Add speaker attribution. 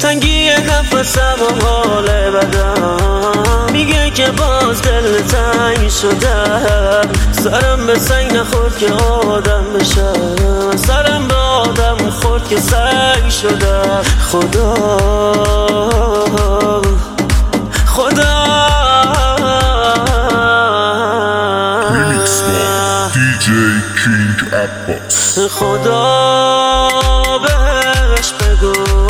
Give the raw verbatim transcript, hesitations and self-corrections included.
Speaker 1: تنگی نفسم و حال بدم میگه که باز دل تنگ شدم. سرم به سنگ نخورد که آدم بشم، سرم به آدم خورد که سنگ شدم. خدا خدا
Speaker 2: دی جی کینگ عباس.
Speaker 1: خدا بهش بگو